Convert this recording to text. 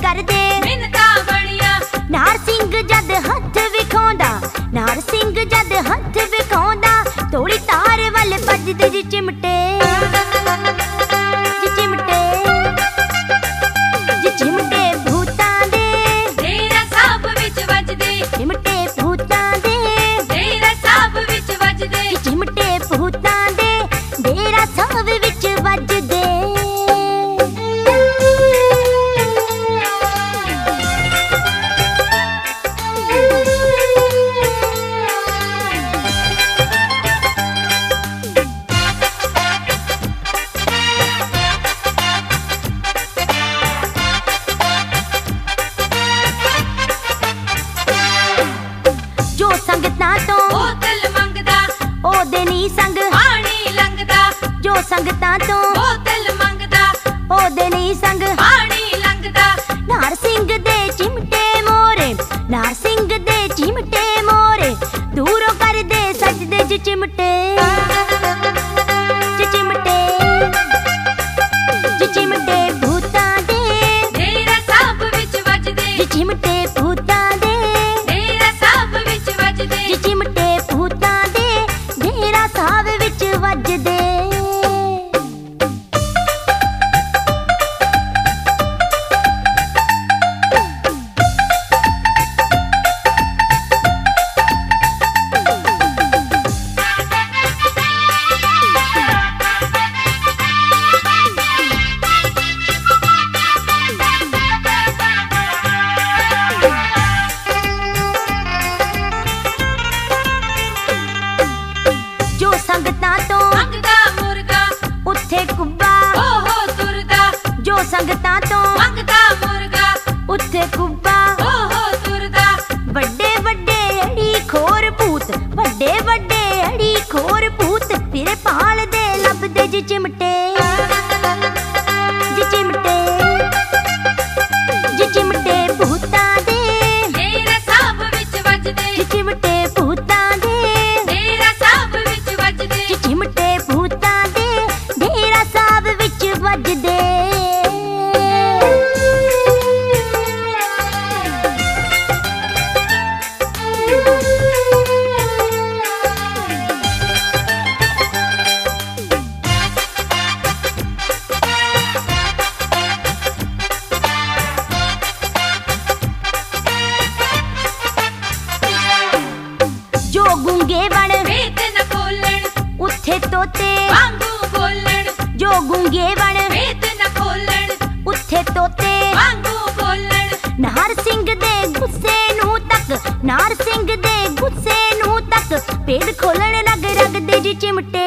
करदे मिन्नतां बड़ियां। नार सिंह जद हथ विखाउंदा, नार सिंह जद हथ विखाउंदा, थोड़ी तार वल भजदे जी चिमटे, जी चिमटे, जी चिमटे भूतां दे डेरा साहब विच वजदे, चिमटे भूतां दे डेरा साहब विच वजदे, जी चिमटे भूतां दे डेरा साहब विच वजदे। जो संगतां तो बोतल मंगदा, ओदे नी संग, पानी लंघदा, जो संगतां तो बोतल मंगदा, ओदे नी संग, पानी लंघदा। नार सिंह दे चिमटे मोरे, नार सिंह दे चिमटे मोरे, दूरों कर दे सजदे जी चिमटे, जी चिमटे, जी चिमटे भूतां दे डेरा साहब विच वजदे, जी चिमटे भूतां दे डेरा साहब विच वजदे, जी चिमटे भूतां दे डेरा साहब विच वजदे। जो संगतां तो मंगदा मुर्गा, उत्थे कुब्बा, ओहो तुरदा, जो संगतां तो मंगदा मुर्गा, उत्थे कुब्बा, ओहो तुरदा। वड्डे वड्डे अड़ी खोर भूत, वड्डे वड्डे अड़ी खोर भूत, फिर पाल दे लभदे जी चिमटे, जी चिमटे, जी चिमटे भूतां दे डेरा साहब विच वजदे, जी चिमटे भूतां दे डेरा साहब विच वजदे, जी चिमटे भूतां दे डेरा साहब विच वजदे। जो गूंगे बण भेत न खोलण, उत्थे तोते, वांगू बोलण, जो गूंगे बण भेत न खोलण, उत्थे तोते, वांगू बोलण। नार सिंह दे गुस्से नूं तक, नार सिंह दे गुस्से नूं तक, पेड़ खोलण लग रग दे जी चिमटे,